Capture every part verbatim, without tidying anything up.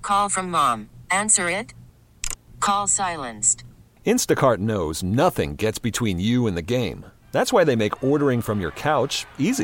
Call from mom. Answer it. Call silenced. Instacart knows nothing gets between you and the game. That's why they make ordering from your couch easy.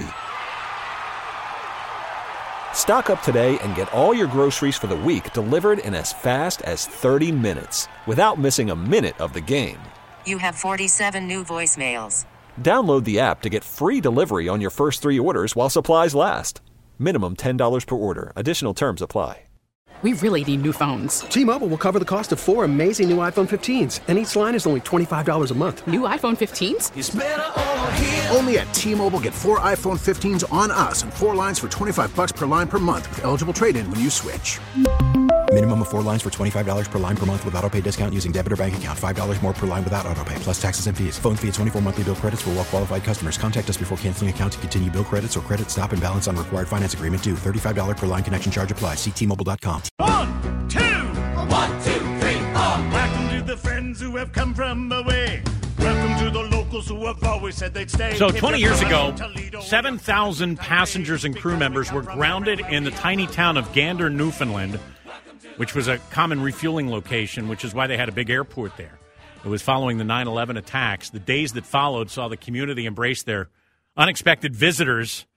Stock up today and get all your groceries for the week delivered in as fast as thirty minutes without missing a minute of the game. You have forty-seven new voicemails. Download the app to get free delivery on your first three orders while supplies last. Minimum ten dollars per order. Additional terms apply. We really need new phones. T-Mobile will cover the cost of four amazing new iPhone fifteens, and each line is only twenty-five dollars a month. New iPhone fifteens? It's better over here. Only at T-Mobile, get four iPhone fifteens on us and four lines for twenty-five bucks per line per month with eligible trade-in when you switch. Minimum of four lines for twenty-five dollars per line per month with autopay discount using debit or bank account. five dollars more per line without autopay, plus taxes and fees. Phone fee at twenty-four monthly bill credits for well-qualified customers. Contact us before canceling account to continue bill credits or credit stop and balance on required finance agreement due. thirty-five dollars per line connection charge applies. See T Mobile dot com. One, two. One, two, three, four. Welcome to the friends who have come from away. Welcome to the locals who have always said they'd stay. So twenty years ago, seven thousand passengers and crew members were grounded in the tiny town of Gander, Newfoundland, which was a common refueling location, which is why they had a big airport there. It was following the nine eleven attacks. The days that followed saw the community embrace their unexpected visitors,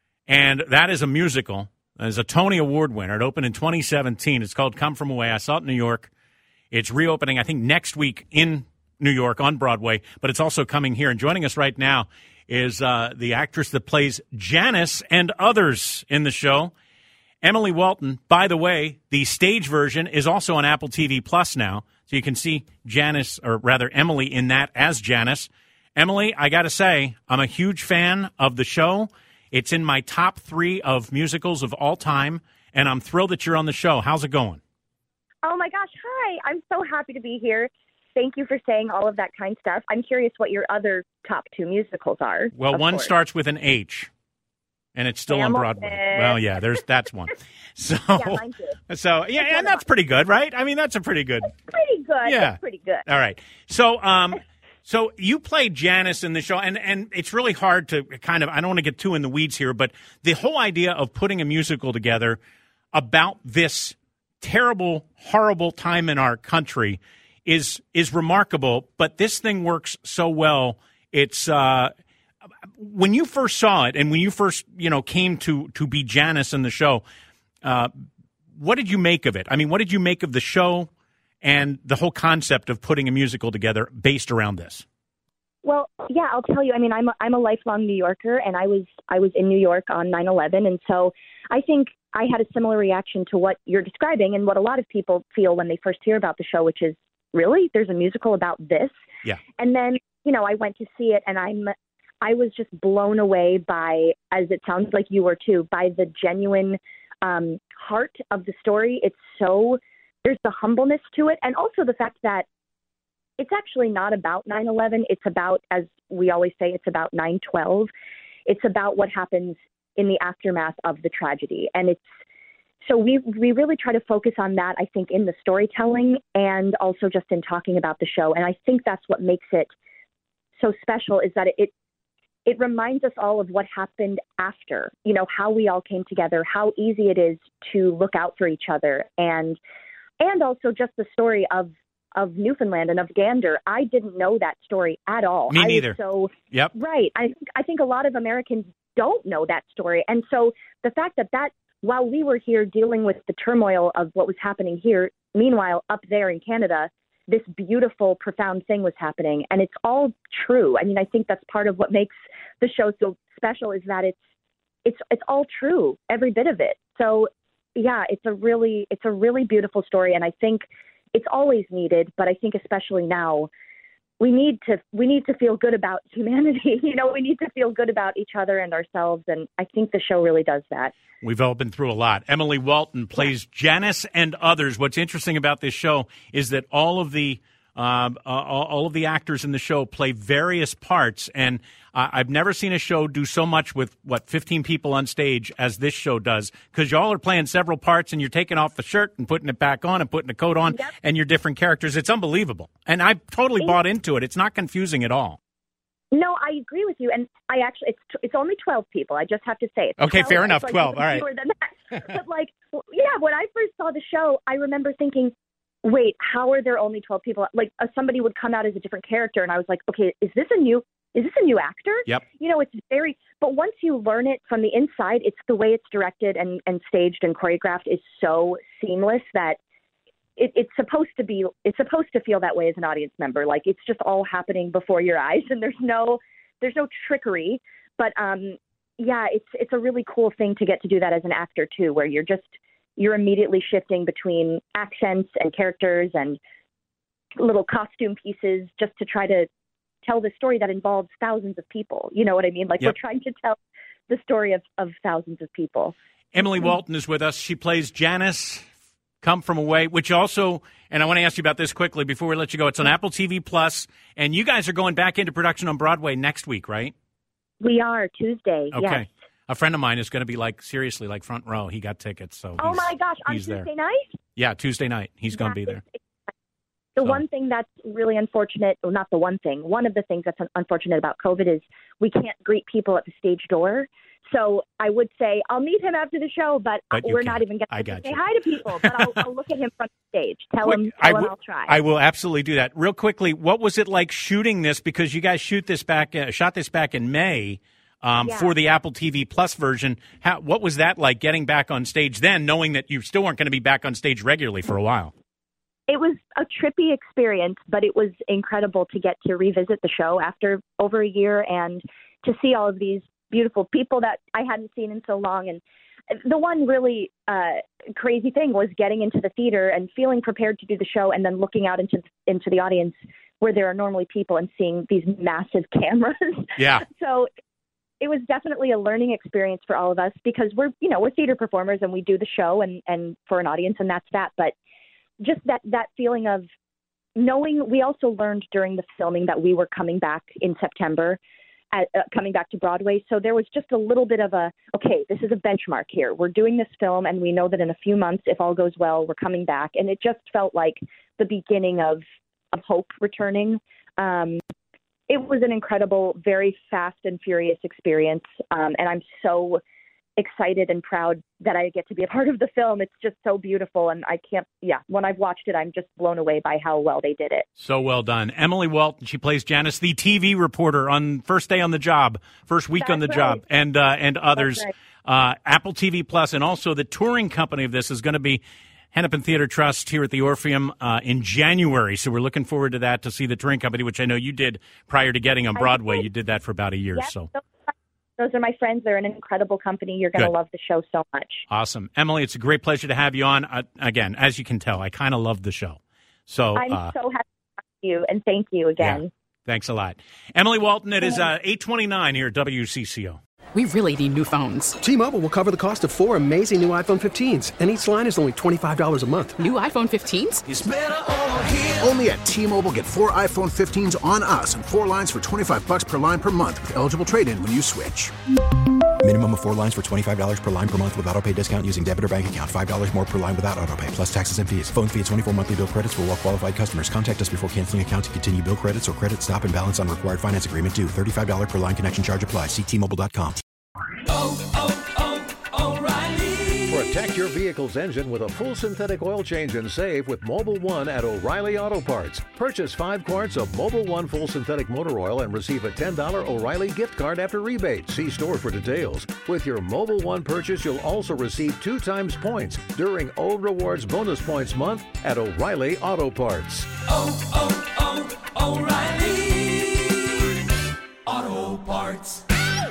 and that is a musical. It's a Tony Award winner. It opened in twenty seventeen. It's called Come From Away. I saw it in New York. It's reopening, I think, next week in New York on Broadway, but it's also coming here. And joining us right now is uh, the actress that plays Janice and others in the show, Emily Walton. By the way, the stage version is also on Apple T V Plus now, so you can see Janice, or rather Emily, in that as Janice. Emily, I got to say, I'm a huge fan of the show. It's in my top three of musicals of all time, and I'm thrilled that you're on the show. How's it going? Oh, my gosh. Hi. I'm so happy to be here. Thank you for saying all of that kind stuff. I'm curious what your other top two musicals are. Well, one course. starts with an H, and it's still Hamilton. on Broadway. Well, yeah, there's that's one. So, yeah, mine too. So, yeah, and that's pretty good, right? I mean, that's a pretty good. It's pretty good. Yeah. It's pretty good. All right. So, um, so you played Janice in the show, and, and it's really hard to kind of, I don't want to get too in the weeds here, but the whole idea of putting a musical together about this terrible, horrible time in our country is is remarkable, but this thing works so well. It's uh, when you first saw it and when you first, you know, came to, to be Janice in the show, uh, what did you make of it? I mean, what did you make of the show and the whole concept of putting a musical together based around this? Well, yeah, I'll tell you. I mean, I'm a, I'm a lifelong New Yorker, and I was I was in New York on nine eleven, and so I think I had a similar reaction to what you're describing and what a lot of people feel when they first hear about the show, which is, really? There's a musical about this? Yeah. And then, you know, I went to see it, and I'm I was just blown away by, as it sounds like you were too, by the genuine um, heart of the story. It's so, there's the humbleness to it, and also the fact that it's actually not about nine eleven. It's about, as we always say, it's about nine twelve. It's about what happens in the aftermath of the tragedy. And it's, so we we really try to focus on that, I think, in the storytelling and also just in talking about the show. And I think that's what makes it so special, is that it it reminds us all of what happened after, you know, how we all came together, how easy it is to look out for each other, and and also just the story of of Newfoundland and of Gander. I didn't know that story at all. Me I neither. Was so yep. Right. I think I think a lot of Americans don't know that story. And so the fact that that while we were here dealing with the turmoil of what was happening here, meanwhile, up there in Canada, this beautiful, profound thing was happening. And it's all true. I mean, I think that's part of what makes the show so special, is that it's it's it's all true, every bit of it. So, yeah, it's a really it's a really beautiful story. And I think it's always needed, but I think especially now, we need to we need to feel good about humanity. You know, we need to feel good about each other and ourselves, and I think the show really does that. We've all been through a lot. Emily Walton plays Janice and others. What's interesting about this show is that all of the um, uh, all of the actors in the show play various parts, and uh, I've never seen a show do so much with, what, fifteen people on stage as this show does, because y'all are playing several parts, and you're taking off the shirt and putting it back on and putting a coat on, yep. and you're different characters. It's unbelievable, and I totally bought into it. It's not confusing at all. No, I agree with you, and I actually it's it's only twelve people. I just have to say. It's okay, twelve, fair enough. like twelve. All right. Than that. But like, yeah, when I first saw the show, I remember thinking, wait, how are there only twelve people? Like uh, somebody would come out as a different character. And I was like, okay, is this a new, is this a new actor? Yep. You know, it's very, but once you learn it from the inside, it's the way it's directed and, and staged and choreographed is so seamless that it, it's supposed to be, it's supposed to feel that way as an audience member. Like it's just all happening before your eyes and there's no, there's no trickery, but um, yeah, it's, it's a really cool thing to get to do that as an actor too, where you're just, you're immediately shifting between accents and characters and little costume pieces just to try to tell the story that involves thousands of people. You know what I mean? Like yep. we're trying to tell the story of, of thousands of people. Emily Walton is with us. She plays Janice, Come From Away, which also, and I want to ask you about this quickly before we let you go. It's on Apple T V Plus, and you guys are going back into production on Broadway next week, right? We are, Tuesday, okay. Yes. A friend of mine is going to be like, seriously, like front row. He got tickets. So oh my gosh, on Tuesday there. night? Yeah, Tuesday night. He's yeah, going to be there. The so. one thing that's really unfortunate, well, not the one thing, one of the things that's unfortunate about COVID is we can't greet people at the stage door. So I would say I'll meet him after the show, but, but we're can. not even going to say you. hi to people. But I'll, I'll look at him from the stage. Tell Quick, him, tell I him w- I'll try. I will absolutely do that. Real quickly, what was it like shooting this? Because you guys shoot this back, uh, shot this back in May. Um, yeah. For the Apple T V Plus version. How, what was that like getting back on stage then, knowing that you still weren't going to be back on stage regularly for a while? It was a trippy experience, but it was incredible to get to revisit the show after over a year and to see all of these beautiful people that I hadn't seen in so long. And the one really uh, crazy thing was getting into the theater and feeling prepared to do the show and then looking out into into the audience where there are normally people and seeing these massive cameras. Yeah. So it was definitely a learning experience for all of us because we're, you know, we're theater performers and we do the show and, and for an audience and that's that. But just that, that feeling of knowing, we also learned during the filming that we were coming back in September, at, uh, coming back to Broadway. So there was just a little bit of a, okay, this is a benchmark here. We're doing this film and we know that in a few months, if all goes well, we're coming back. And it just felt like the beginning of, of hope returning. Um, It was an incredible, very fast and furious experience, um, and I'm so excited and proud that I get to be a part of the film. It's just so beautiful, and I can't, yeah, when I've watched it, I'm just blown away by how well they did it. So well done. Emily Walton, she plays Janice, the T V reporter on first day on the job, first week That's on the right. job, and uh, and others. Right. Uh, Apple T V Plus, and also the touring company of this is going to be Hennepin Theater Trust here at the Orpheum uh, in January. So we're looking forward to that, to see the touring company, which I know you did prior to getting on Broadway. You did that for about a year. Yep, so those are my friends. They're an incredible company. You're going to love the show so much. Awesome. Emily, it's a great pleasure to have you on. Uh, again, as you can tell, I kind of love the show. So I'm uh, so happy to talk to you, and thank you again. Yeah, thanks a lot. Emily Walton, it is uh, eight twenty-nine here at W C C O. We really need new phones. T-Mobile will cover the cost of four amazing new iPhone fifteens, and each line is only twenty-five dollars a month. New iPhone fifteens? It's better over here. Only at T-Mobile, get four iPhone fifteens on us and four lines for twenty-five bucks per line per month with eligible trade-in when you switch. Minimum of four lines for twenty-five dollars per line per month with autopay discount using debit or bank account. five dollars more per line without autopay, plus taxes and fees. Phone fee at twenty-four monthly bill credits for well-qualified customers. Contact us before canceling account to continue bill credits or credit stop and balance on required finance agreement due. thirty-five dollars per line connection charge applies. See T Mobile dot com. Oh, oh, oh, O'Reilly. Protect your vehicle's engine with a full synthetic oil change and save with Mobil one at O'Reilly Auto Parts. Purchase five quarts of Mobil one full synthetic motor oil and receive a ten dollars O'Reilly gift card after rebate. See store for details. With your Mobil one purchase, you'll also receive two times points during O Rewards Bonus Points Month at O'Reilly Auto Parts. Oh, oh, oh, O'Reilly Auto Parts.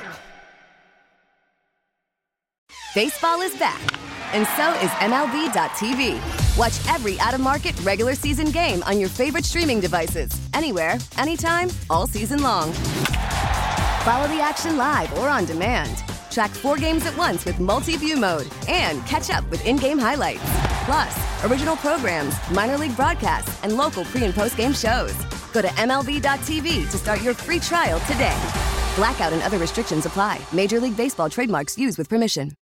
Baseball is back, and so is M L B dot T V. Watch every out-of-market regular season game on your favorite streaming devices, anywhere, anytime, all season long. Follow the action live or on demand. Track four games at once with multi-view mode and catch up with in-game highlights. Plus, original programs, minor league broadcasts, and local pre- and post-game shows. Go to M L B dot T V to start your free trial today. Blackout and other restrictions apply. Major League Baseball trademarks used with permission.